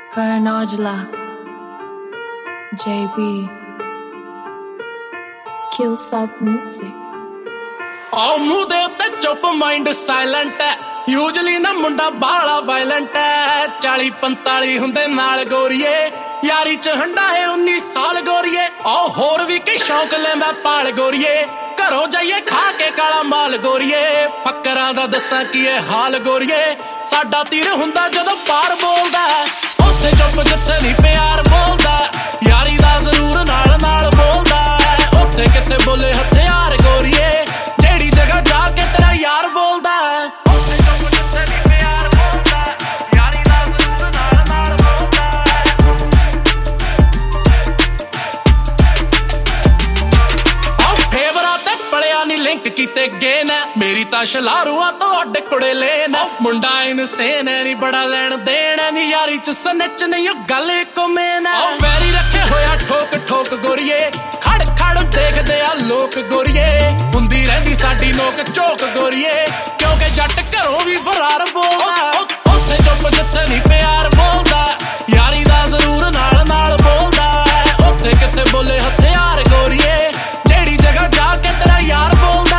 Karan Aujla, JB, Killsoft Music. ਆਹ ਮੂੰਹ ਦੇ ਉੱਤੇ ਚੁੱਪ ਮਾਈਂਡ ਸਾਇਲੈਂਟ ਹੈ ਯੂਜਲੀ ਨਾ ਮੁੰਡਾ ਬਾਲਾ ਵਾਇਲੈਂਟ ਹੈ 40-45 ਹੁੰਦੇ ਨਾਲ ਗੋਰੀਏ ਯਾਰੀ ਚ ਹੰਡਾ ਹੈ 19 ਸਾਲ ਗੋਰੀਏ ਆਹ ਹੋਰ ਵੀ ਕਈ ਸ਼ੌਂਕ ਲੈ ਮੈਂ ਪਾਲ ਗੋਰੀਏ ਘਰੋਂ ਜਾਈਏ ਖਾ ਕੇ ਕਾਲਾ ਮਾਲ ਗੋਰੀਏ ਫੱਕਰਾਂ ਦਾ ਦੱਸਾਂ ਕੀ ਇਹ ਹਾਲ ਗੋਰੀਏ ਸਾਡਾ ਤੀਰ ਹੁੰਦਾ ਜਦੋਂ ਪਾਰ ਬੋਲਦਾ ਉੱਥੇ ਚੁੱਪ ਜਿੱਥੇ ਨਹੀਂ ਪਿਆਰ ਬੋਲਦਾ ਯਾਰੀ ਦਾ ਜ਼ਰੂਰ ਨਾਲ ਨਾਲ ਬੋਲਦਾ ਉੱਥੇ ਕਿੱਥੇ ਬੋਲੇ ਹਥਿਆਰ ਗੋਰੀਏ ਜਿਹੜੀ ਜਗ੍ਹਾ ਜਾ ਕੇ ਤੇਰਾ ਯਾਰ ਬੋਲਦਾ ਉੱਥੇ ਚੁੱਪ ਜਿੱਥੇ ਨਹੀਂ ਪਿਆਰ ਬੋਲਦਾ ਯਾਰੀ ਦਾ ਜ਼ਰੂਰ ਨਾਲ ਨਾਲ ਬੋਲਦਾ ਫੇਵਰਾਂ ਤੇ ਪਲਿਆ ਨਹੀਂ ਲਿੰਕ ਕੀਤੇ ਗਏ ਨੇ ਮੇਰੀ ਤਾਂ ਸ਼ਲਾਰੂਆਂ ਤੋਂ ਅੱਡ ਕੁੜੇ ਲੈ ਨਾ ਮੁੰਡਾ ਇਨਸੇਨ ਨਹੀਂ ਬੜਾ ਲੈਣ ਦੇਣ ਨਹੀਂ ਯਾਰੀ ਚ ਸਨਿਚ ਨਹੀਂ ਗੱਲ ਇੱਕੋ ਮੇਨ ਉਹ ਵੈਰੀ ਰੱਖੇ ਹੋਇਆ ਠੋਕ ਠੋਕ ਗੋਰੀਏ ਖੜ ਖੜ ਦੇਖਦੇ ਆ ਲੋਕ ਗੋਰੀਏ ਹੁੰਦੀ ਰਹਿੰਦੀ ਸਾਡੀ ਲੋਕ ਝੋਕ ਗੋਰੀਏ ਕਿਉਂਕਿ ਜੱਟ ਘਰੋਂ ਵੀ ਫਰਾਰ ਬੋਲਦਾ ਉੱਥੇ ਚੁੱਪ ਜਿੱਥੇ ਨਹੀਂ ਪਿਆਰ ਬੋਲਦਾ ਯਾਰੀ ਦਾ ਜ਼ਰੂਰ ਨਾਲ ਨਾਲ ਬੋਲਦਾ ਉੱਥੇ ਕਿੱਥੇ ਬੋਲੇ ਹਥਿਆਰ ਗੋਰੀਏ ਜਿਹੜੀ ਜਗ੍ਹਾ ਜਾ ਕੇ ਤੇਰਾ ਯਾਰ ਬੋਲਦਾ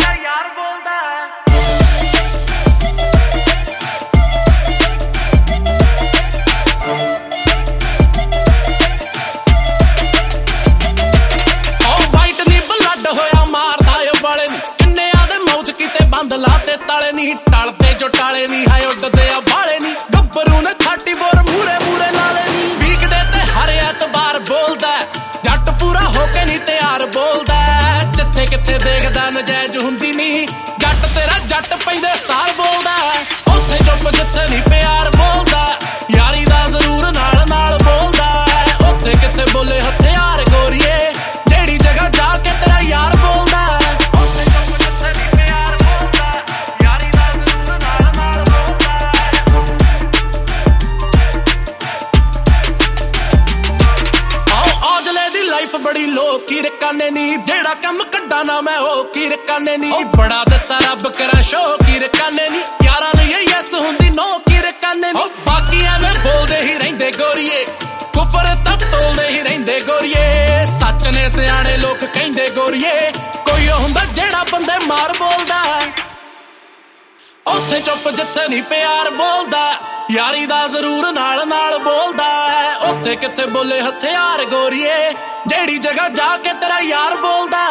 ਲਾਤੇ ਤਾਲੇ ਨਹੀਂ ਟਲਦੇ ਜੋ ਟਾਲੇ ਨਹੀਂ ਹਾਏ ਉੱਡਦੇ ਆ ਬਾਲੇ ਨਹੀਂ ਗੱਭਰੂ ਨੇ 34 ਬੋਰ ਮੂਰੇ ਮੂਰੇ ਲਾਲੇ ਨਹੀਂ ਵੀਕਦੇ ਤੇ ਹਰ ਐਤਵਾਰ ਬੋਲਦਾ ਜੱਟ ਪੂਰਾ ਹੋ ਕੇ ਨਹੀਂ ਤਿਆਰ ਬੋਲਦਾ ਜਿੱਥੇ ਕਿੱਥੇ ਦੇਖਦਾ ਨਜਾਇਜ਼ ਹੁੰਦੀ ਨਹੀਂ ਜੱਟ ਤੇਰਾ ਜੱਟ ਪੈਂਦੇ ਸਾਲ ਬੋਲਦਾ ਉੱਥੇ ਚੁੱਪ ਜਿੱਥੇ ਨਹੀਂ ਪਿਆਰ ਬੋਲਦਾ ਯਾਰੀ ਦਾ ਜ਼ਰੂਰ ਨਾਲ ਨਾਲ ਬੋਲਦਾ ਉੱਥੇ ਕਿੱਥੇ ਬੋਲੇ ਹਥਿਆਰ ਗੋਰੀਏ ਜਿਹੜੀ ਜਗ੍ਹਾ ਜਾ ਕੇ ਤੇਰਾ ਯਾਰ ਬੋਲਦਾ ਬੜੀ ਲੋਕੀ ਰਕਾਨੇ ਨਹੀਂ ਜਿਹੜਾ ਕੰਮ ਕੱਢਾ ਨਾ ਮੈਂ ਉਹ ਕੀ ਰਕਾਨੇ ਨਹੀਂ ਬੜਾ ਦਿੱਤਾ ਰੱਬ ਕਰਾਂ ਸ਼ੋ ਕੀ ਰਕਾਨੇ ਨਹੀਂ ਯਾਰਾਂ ਲਈ ਯੈਸ ਹੁੰਦੀ ਨੋ ਕੀ ਰਕਾਨੇ ਨਹੀਂ ਬਾਕੀ ਐਵੇਂ ਬੋਲਦੇ ਹੀ ਰਹਿੰਦੇ ਗੋਰੀਏ ਕੁਫਰ ਤਾਂ ਤੋਲਦੇ ਹੀ ਰਹਿੰਦੇ ਗੋਰੀਏ ਸੱਚ ਨੇ ਸਿਆਣੇ ਲੋਕ ਕਹਿੰਦੇ ਗੋਰੀਏ ਕੋਈ ਹੁੰਦਾ ਜਿਹੜਾ ਬੰਦੇ ਮਾਰ ਬੋਲਦਾ ਉੱਥੇ ਚੁੱਪ ਜਿੱਥੇ ਨਹੀਂ ਪਿਆਰ ਬੋਲਦਾ ਯਾਰੀ ਦਾ ਜ਼ਰੂਰ ਨਾਲ ਨਾਲ ਬੋਲਦਾ ਉੱਥੇ ਕਿੱਥੇ ਬੋਲੇ ਹਥਿਆਰ ਗੋਰੀਏ ਜਿਹੜੀ ਜਗ੍ਹਾ ਜਾ ਕੇ ਤੇਰਾ ਯਾਰ ਬੋਲਦਾ